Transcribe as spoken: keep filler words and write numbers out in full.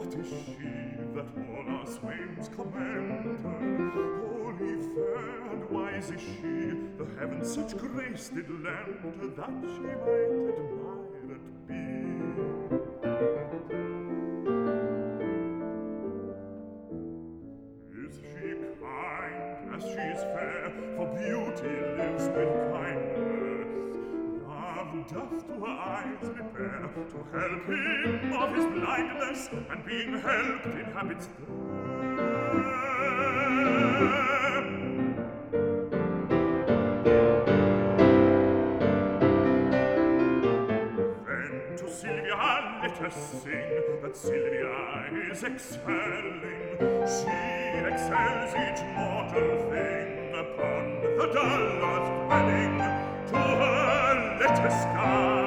'tis she that all our swains commend her. Holy, fair, and wise is she, the heavens such grace did lend her, that she might admired be. Is she kind, as she is fair, for beauty lives with kindness. Love doth to her eyes prepare, to help him of his blindness, and being helped inhabits there. Then to Sylvia let us sing, that Sylvia is excelling. She excels each mortal thing upon the dullard dwelling. To her let us go.